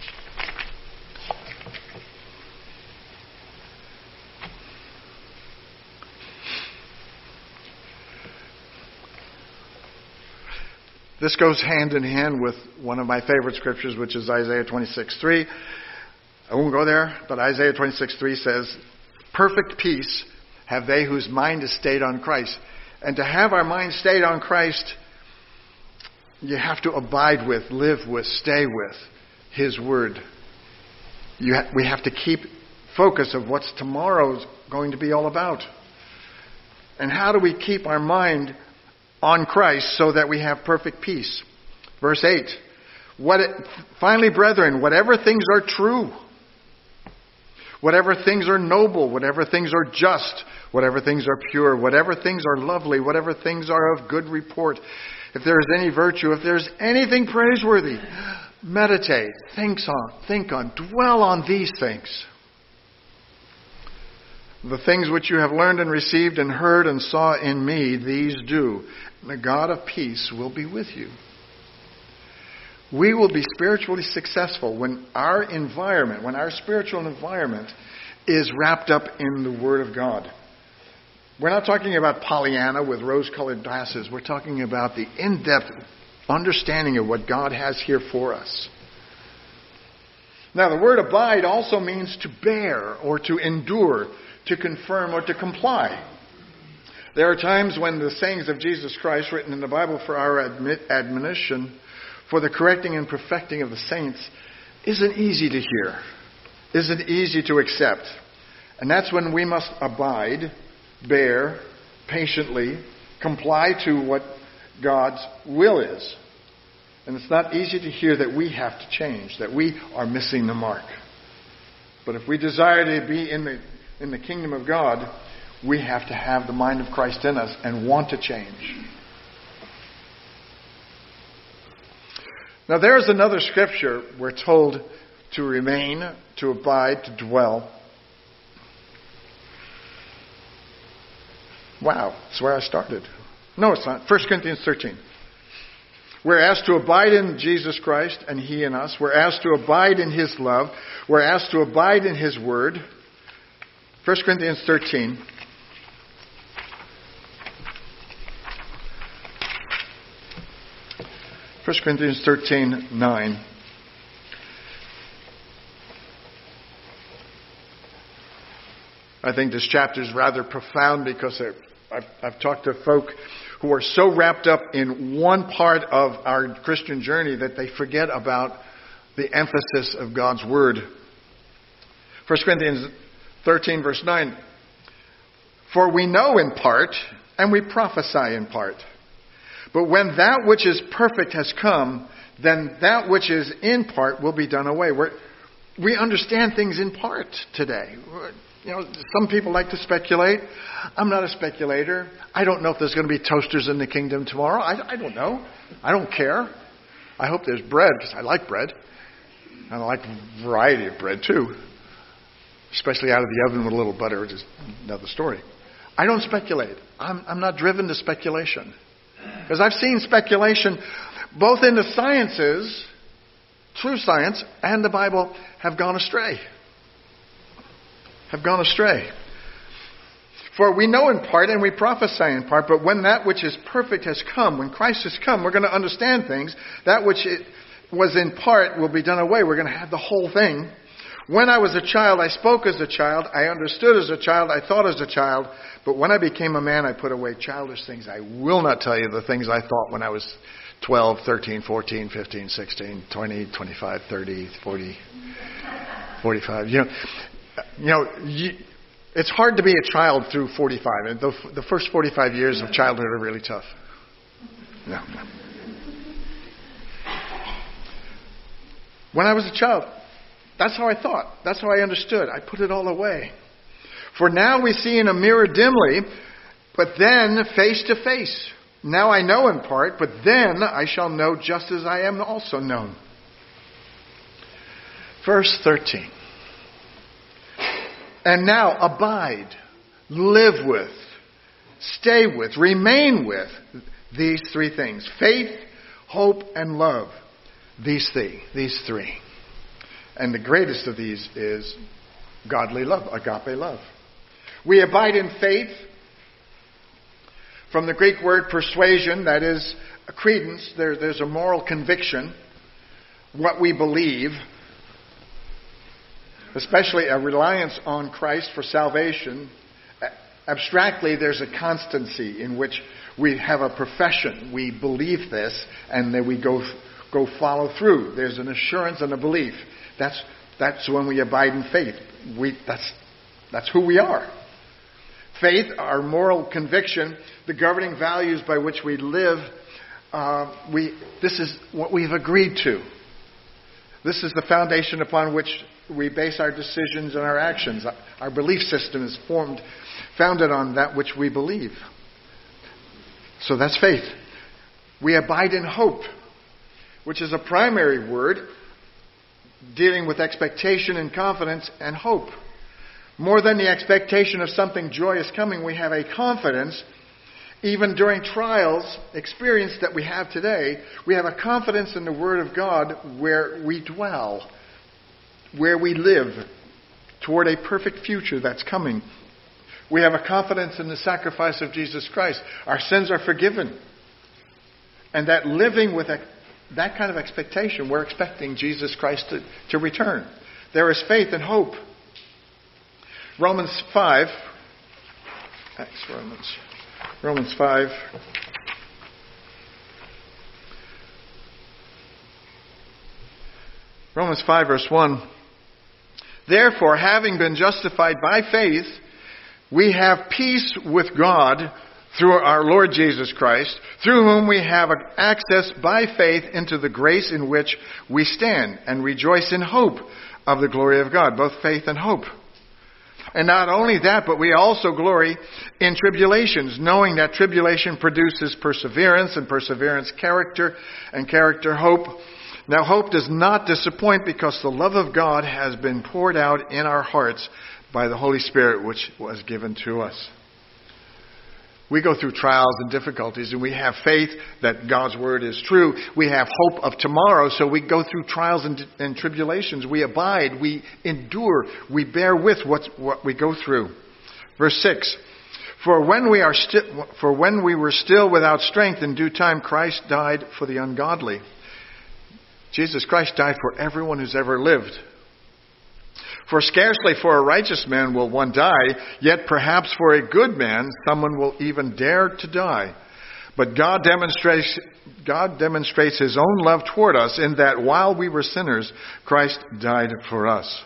This goes hand in hand with one of my favorite scriptures, which is Isaiah twenty-six three. I won't go there, but Isaiah twenty-six three says, perfect peace have they whose mind is stayed on Christ. And to have our mind stayed on Christ, you have to abide with, live with, stay with His Word. You ha- we have to keep focus of what's tomorrow's going to be all about. And how do we keep our mind on Christ so that we have perfect peace? Verse eight. What it, finally, brethren, whatever things are true, whatever things are noble, whatever things are just, whatever things are pure, whatever things are lovely, whatever things are of good report, if there is any virtue, if there's anything praiseworthy, meditate, think on, think on, dwell on these things. The things which you have learned and received and heard and saw in me, these do. And the God of peace will be with you. We will be spiritually successful when our environment, when our spiritual environment is wrapped up in the Word of God. We're not talking about Pollyanna with rose-colored glasses. We're talking about the in-depth understanding of what God has here for us. Now, the word abide also means to bear or to endure, to confirm or to comply. There are times when the sayings of Jesus Christ written in the Bible for our admit, admonition, for the correcting and perfecting of the saints, isn't easy to hear, isn't easy to accept. And that's when we must abide, bear, patiently, comply to what God's will is. And it's not easy to hear that we have to change, that we are missing the mark. But if we desire to be in the in the kingdom of God, we have to have the mind of Christ in us and want to change. Now there's another scripture we're told to remain, to abide, to dwell. Wow, that's where I started. No, it's not. First Corinthians thirteen. We're asked to abide in Jesus Christ and He in us. We're asked to abide in His love. We're asked to abide in His Word. First Corinthians thirteen. First Corinthians thirteen nine. I think this chapter is rather profound because I've, I've talked to folk who are so wrapped up in one part of our Christian journey that they forget about the emphasis of God's Word. First Corinthians thirteen verse nine. For we know in part, and we prophesy in part. But when that which is perfect has come, then that which is in part will be done away. We're, we understand things in part today. You know, some people like to speculate. I'm not a speculator. I don't know if there's going to be toasters in the kingdom tomorrow. I, I don't know. I don't care. I hope there's bread because I like bread. And I like a variety of bread too. Especially out of the oven with a little butter, which is another story. I don't speculate. I'm, I'm not driven to speculation. Because I've seen speculation both in the sciences, true science, and the Bible have gone astray. Have gone astray. For we know in part and we prophesy in part, but when that which is perfect has come, when Christ has come, we're going to understand things. That which it was in part will be done away. We're going to have the whole thing. When I was a child, I spoke as a child. I understood as a child. I thought as a child. But when I became a man, I put away childish things. I will not tell you the things I thought when I was twelve, thirteen, fourteen, fifteen, sixteen, twenty, twenty-five, thirty, forty, forty-five. You know, you know, you, it's hard to be a child through forty-five. And the, the first forty-five years of childhood are really tough. No, no. When I was a child, that's how I thought. That's how I understood. I put it all away. For now we see in a mirror dimly, but then face to face. Now I know in part, but then I shall know just as I am also known. Verse thirteen. And now abide, live with, stay with, remain with these three things. Faith, hope, and love. These three. These three. And the greatest of these is godly love, agape love. We abide in faith. From the Greek word persuasion, that is a credence. There, there's a moral conviction. What we believe. Especially a reliance on Christ for salvation. Abstractly, there's a constancy in which we have a profession. We believe this, and then we go go follow through. There's an assurance and a belief. That's that's when we abide in faith. We that's that's who we are. Faith, our moral conviction, the governing values by which we live. Uh, we this is what we've agreed to. This is the foundation upon which we base our decisions and our actions. Our belief system is formed, founded on that which we believe. So that's faith. We abide in hope, which is a primary word dealing with expectation and confidence and hope. More than the expectation of something joyous coming, we have a confidence, even during trials, experience that we have today, we have a confidence in the Word of God where we dwell, where we live, toward a perfect future that's coming. We have a confidence in the sacrifice of Jesus Christ. Our sins are forgiven. And that living with a, that kind of expectation, we're expecting Jesus Christ to, to return. There is faith and hope. Romans five. Thanks, Romans. Romans five. Romans five, verse one. Therefore, having been justified by faith, we have peace with God through our Lord Jesus Christ, through whom we have access by faith into the grace in which we stand and rejoice in hope of the glory of God. Both faith and hope. And not only that, but we also glory in tribulations, knowing that tribulation produces perseverance, and perseverance character, and character hope. Now hope does not disappoint, because the love of God has been poured out in our hearts by the Holy Spirit, which was given to us. We go through trials and difficulties, and we have faith that God's Word is true. We have hope of tomorrow, so we go through trials and, and tribulations. We abide, we endure, we bear with what's, what we go through. Verse six, For when we are sti- for when we were still without strength, in due time Christ died for the ungodly. Jesus Christ died for everyone who's ever lived. For scarcely for a righteous man will one die, yet perhaps for a good man someone will even dare to die. But God demonstrates, God demonstrates His own love toward us in that while we were sinners, Christ died for us.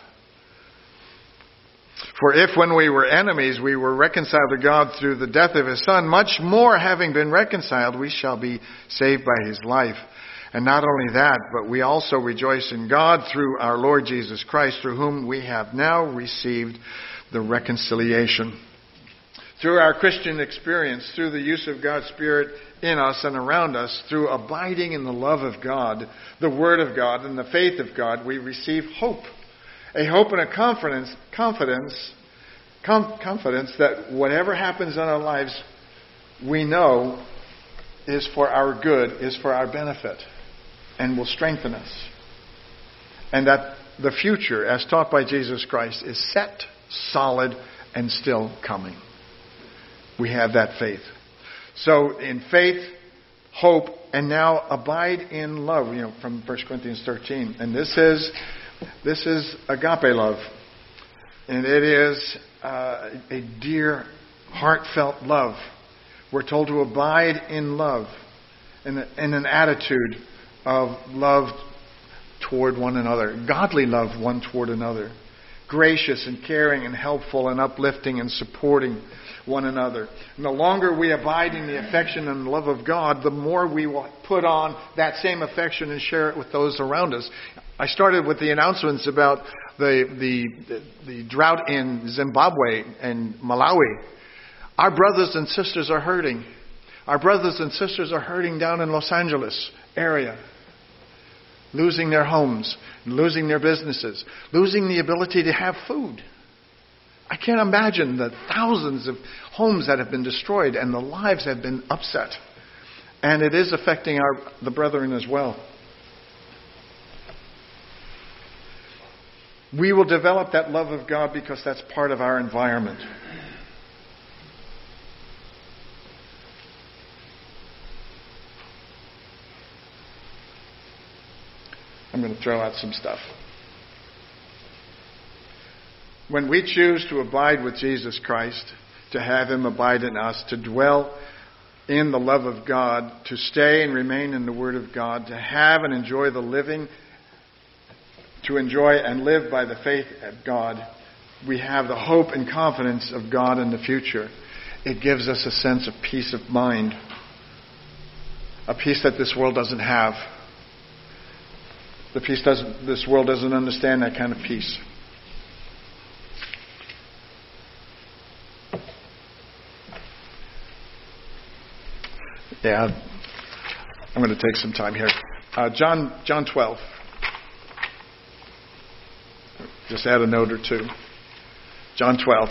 For if when we were enemies we were reconciled to God through the death of His Son, much more having been reconciled we shall be saved by His life. And not only that, but we also rejoice in God through our Lord Jesus Christ, through whom we have now received the reconciliation. Through our Christian experience, through the use of God's Spirit in us and around us, through abiding in the love of God, the Word of God, and the faith of God, we receive hope. A hope and a confidence, confidence, com- confidence that whatever happens in our lives, we know is for our good, is for our benefit, and will strengthen us. And that the future, as taught by Jesus Christ, is set, solid, and still coming. We have that faith. So in faith, hope, and now abide in love, you know, from First Corinthians thirteen. And this is this is agape love. And it is uh, a dear, heartfelt love. We're told to abide in love, in, a, in an attitude of love toward one another, godly love one toward another, gracious and caring and helpful and uplifting and supporting one another. And the longer we abide in the affection and love of God, the more we will put on that same affection and share it with those around us. I started with the announcements about the the, the drought in Zimbabwe and Malawi. Our brothers and sisters are hurting. Our brothers and sisters are hurting down in Los Angeles area. Losing their homes, losing their businesses, losing the ability to have food. I can't imagine the thousands of homes that have been destroyed and the lives have been upset. And it is affecting our the brethren as well. We will develop that love of God because that's part of our environment. I'm going to throw out some stuff. When we choose to abide with Jesus Christ, to have Him abide in us, to dwell in the love of God, to stay and remain in the Word of God, to have and enjoy the living, to enjoy and live by the faith of God, we have the hope and confidence of God in the future. It gives us a sense of peace of mind, a peace that this world doesn't have. The peace doesn't, this world doesn't understand that kind of peace. Yeah, I'm going to take some time here. Uh, John, John twelve. Just add a note or two. John twelve.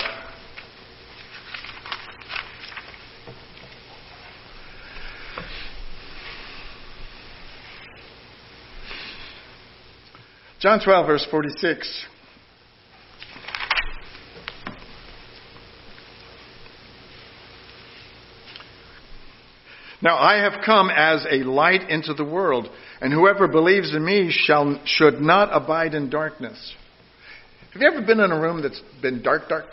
John twelve, verse forty-six. Now I have come as a light into the world, and whoever believes in me shall should not abide in darkness. Have you ever been in a room that's been dark, dark?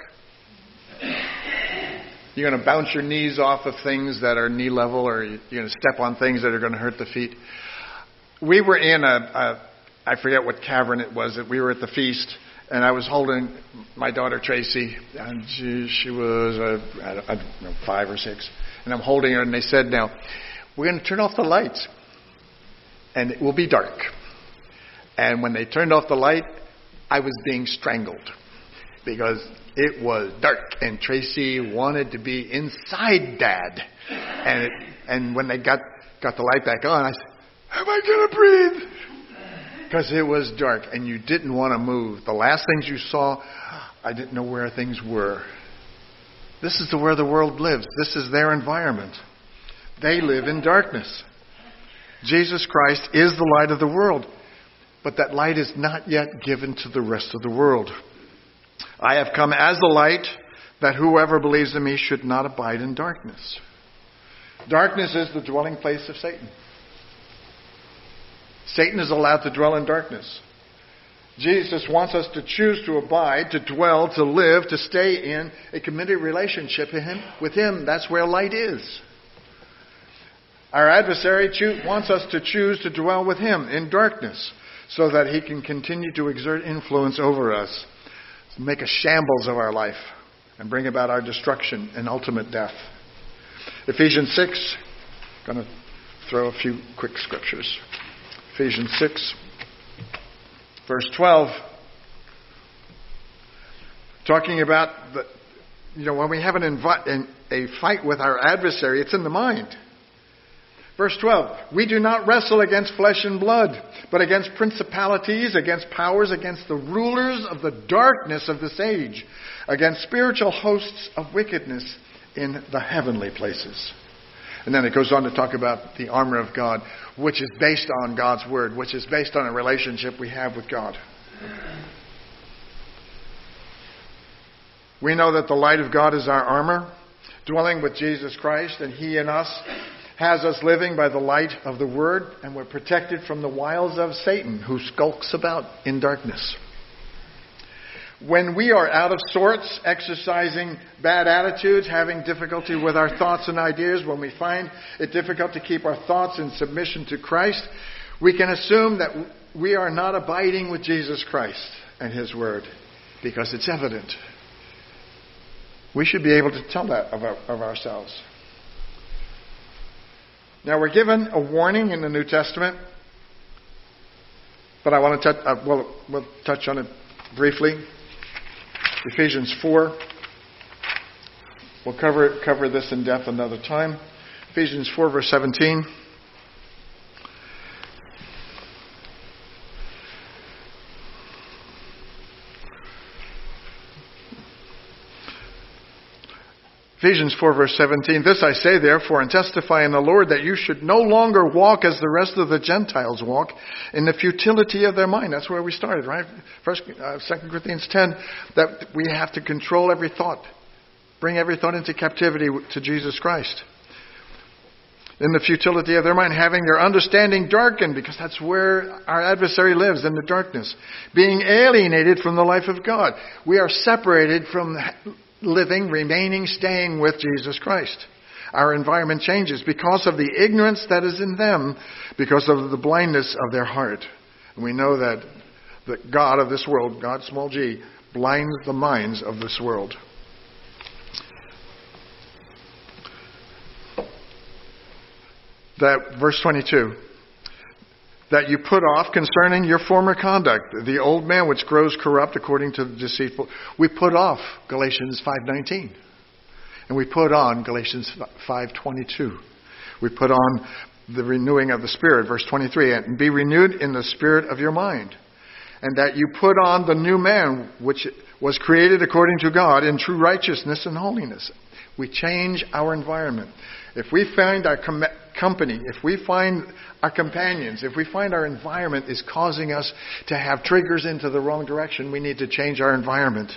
You're going to bounce your knees off of things that are knee level, or you're going to step on things that are going to hurt the feet. We were in a, a I forget what cavern it was. That we were at the feast, and I was holding my daughter Tracy, and she, she was uh, I don't, I don't know, five or six, and I'm holding her, and they said, "Now we're going to turn off the lights, and it will be dark." And when they turned off the light, I was being strangled because it was dark, and Tracy wanted to be inside Dad. And it, and when they got got the light back on, I said, "Am I going to breathe?" Because it was dark and you didn't want to move. The last things you saw, I didn't know where things were. This is the where the world lives. This is their environment. They live in darkness. Jesus Christ is the light of the world. But that light is not yet given to the rest of the world. I have come as the light, that whoever believes in me should not abide in darkness. Darkness is the dwelling place of Satan. Satan is allowed to dwell in darkness. Jesus wants us to choose to abide, to dwell, to live, to stay in a committed relationship with Him. With Him, that's where light is. Our adversary choo- wants us to choose to dwell with Him in darkness so that he can continue to exert influence over us, make a shambles of our life, and bring about our destruction and ultimate death. Ephesians six, I'm going to throw a few quick scriptures. Ephesians six, verse twelve, talking about the, you know, when we have an invi- a fight with our adversary, it's in the mind. Verse twelve, we do not wrestle against flesh and blood, but against principalities, against powers, against the rulers of the darkness of this age, against spiritual hosts of wickedness in the heavenly places. And then it goes on to talk about the armor of God, which is based on God's Word, which is based on a relationship we have with God. We know that the light of God is our armor, dwelling with Jesus Christ, and He in us has us living by the light of the Word, and we're protected from the wiles of Satan, who skulks about in darkness. When we are out of sorts, exercising bad attitudes, having difficulty with our thoughts and ideas, when we find it difficult to keep our thoughts in submission to Christ, we can assume that we are not abiding with Jesus Christ and His Word, because it's evident. We should be able to tell that of, our, of ourselves. Now, we're given a warning in the New Testament, but I want to touch, uh, well, we'll touch on it briefly. Ephesians four. We'll cover cover this in depth another time. Ephesians four, verse seventeen. Ephesians four, verse seventeen, this I say therefore and testify in the Lord that you should no longer walk as the rest of the Gentiles walk in the futility of their mind. That's where we started, right? First, uh, Second Corinthians ten, that we have to control every thought. Bring every thought into captivity to Jesus Christ. In the futility of their mind, having their understanding darkened, because that's where our adversary lives, in the darkness. Being alienated from the life of God. We are separated from living, remaining, staying with Jesus Christ. Our environment changes because of the ignorance that is in them, because of the blindness of their heart. And we know that the God of this world, God small g, blinds the minds of this world. That verse twenty-two, that you put off concerning your former conduct, the old man which grows corrupt according to the deceitful. We put off Galatians five nineteen. And we put on Galatians five twenty-two. We put on the renewing of the Spirit, verse twenty-three, and be renewed in the spirit of your mind. And that you put on the new man which was created according to God in true righteousness and holiness. We change our environment. If we find our com- company, if we find our companions, if we find our environment is causing us to have triggers into the wrong direction, we need to change our environment.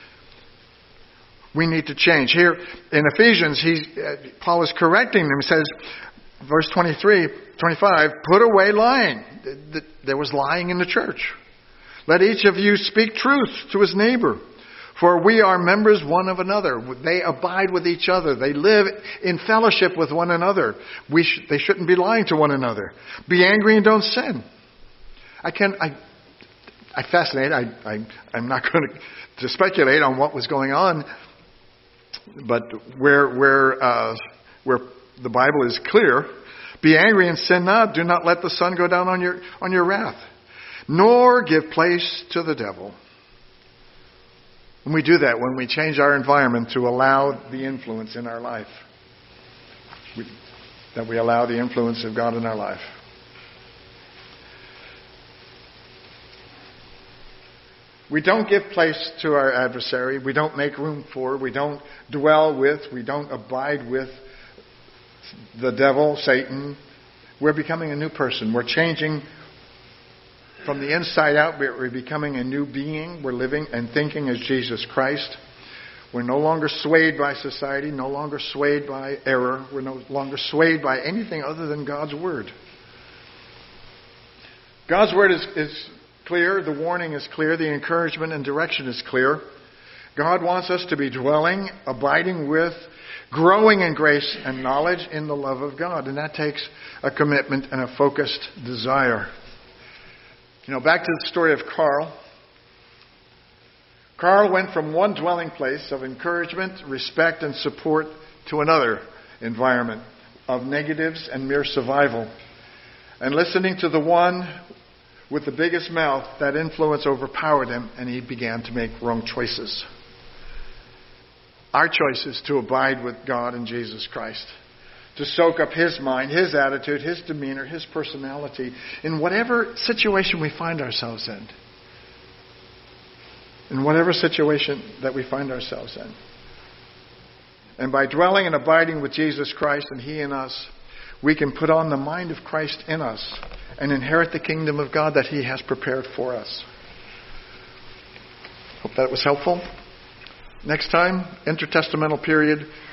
We need to change. Here in Ephesians, he, uh, Paul is correcting them. He says, verse twenty-three, twenty-five, put away lying. There was lying in the church. Let each of you speak truth to his neighbor. For we are members one of another. They abide with each other. They live in fellowship with one another. We sh- they shouldn't be lying to one another. Be angry and don't sin. I can I I fascinate. I, I I'm not going to, to speculate on what was going on, but where where uh, where the Bible is clear, be angry and sin not. Do not let the sun go down on your on your wrath, nor give place to the devil. And we do that when we change our environment to allow the influence in our life. We, that we allow the influence of God in our life. We don't give place to our adversary. We don't make room for. We don't dwell with. We don't abide with the devil, Satan. We're becoming a new person. We're changing from the inside out. We're becoming a new being. We're living and thinking as Jesus Christ. We're no longer swayed by society, no longer swayed by error. We're no longer swayed by anything other than God's Word. God's word is, is clear. The warning is clear. The encouragement and direction is clear. God wants us to be dwelling, abiding with, growing in grace and knowledge in the love of God. And that takes a commitment and a focused desire. You know, back to the story of Carl. Carl went from one dwelling place of encouragement, respect, and support to another environment of negatives and mere survival. And listening to the one with the biggest mouth, that influence overpowered him, and he began to make wrong choices. Our choice is to abide with God and Jesus Christ, to soak up His mind, His attitude, His demeanor, His personality in whatever situation we find ourselves in. In whatever situation that we find ourselves in. And by dwelling and abiding with Jesus Christ and He in us, we can put on the mind of Christ in us and inherit the kingdom of God that He has prepared for us. Hope that was helpful. Next time, intertestamental period,